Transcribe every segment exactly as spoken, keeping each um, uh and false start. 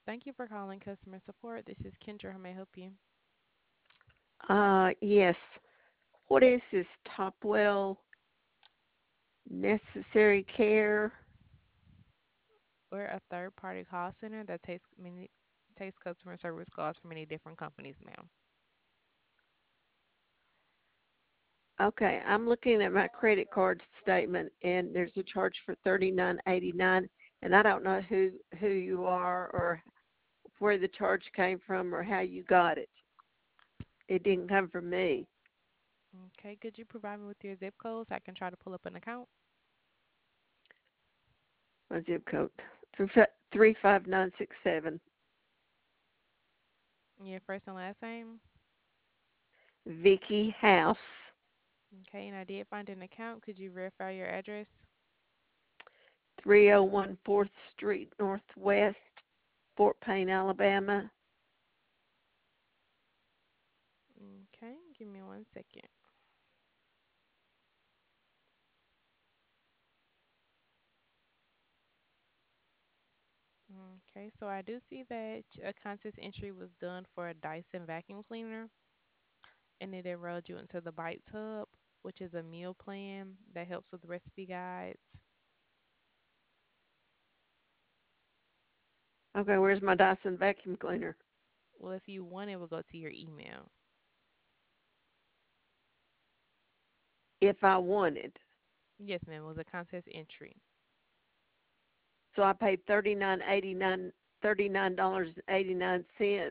Thank you for calling customer support. This is Kendra. How may I help you? Uh, yes. What is this Topwell necessary care? We're a third-party call center that takes many takes customer service calls from many different companies, ma'am. Okay, I'm looking at my credit card statement and there's a charge for thirty-nine eighty-nine, and I don't know who who you are or where the charge came from or how you got it. It didn't come from me. Okay, could you provide me with your zip code so I can try to pull up an account? My zip code three five nine six seven. Your first and last name? Vicky House, Okay, and I did find an account. Could you verify your address? three oh one fourth Street Northwest, Fort Payne, Alabama. Okay, give me one second. Okay, so I do see that a contest entry was done for a Dyson vacuum cleaner, and it enrolled you into the Bites Hub, which is a meal plan that helps with recipe guides. Okay, where's my Dyson vacuum cleaner? Well, if you want, it will go to your email. If I wanted. Yes, ma'am, it was a contest entry. So I paid thirty nine eighty nine thirty nine dollars and eighty nine cents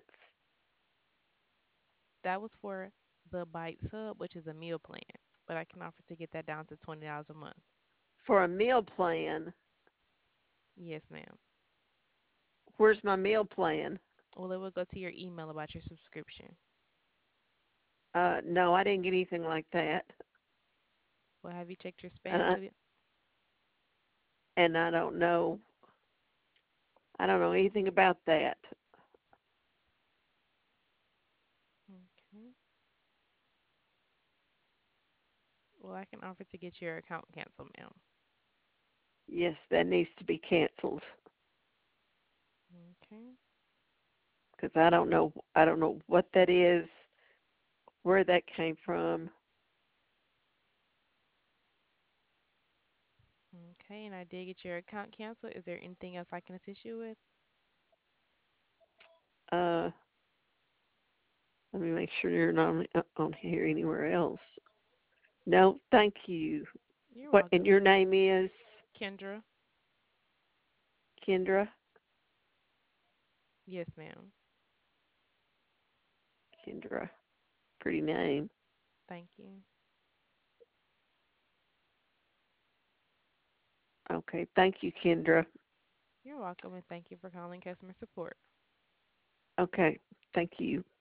That was for the Bites Hub, which is a meal plan, but I can offer to get that down to twenty dollars a month. for a meal plan. Yes, ma'am. Where's my meal plan? Well, it will go to your email about your subscription. Uh, no, I didn't get anything like that, Well, have you checked your and spam? I, Have you? and I don't know. I don't know anything about that. Okay. Well, I can offer to get your account canceled, ma'am. Yes, that needs to be canceled Okay. because I don't know. I don't know what that is, where that came from. Okay, and I did get your account canceled. Is there anything else I can assist you with? Uh, Let me make sure you're not on, on here anywhere else. No, thank you. You're What? And welcome. your name is Kendra? Kendra. Yes, ma'am. Kendra, pretty name. Thank you. Okay, thank you, Kendra. You're welcome, and thank you for calling customer support. Okay, thank you.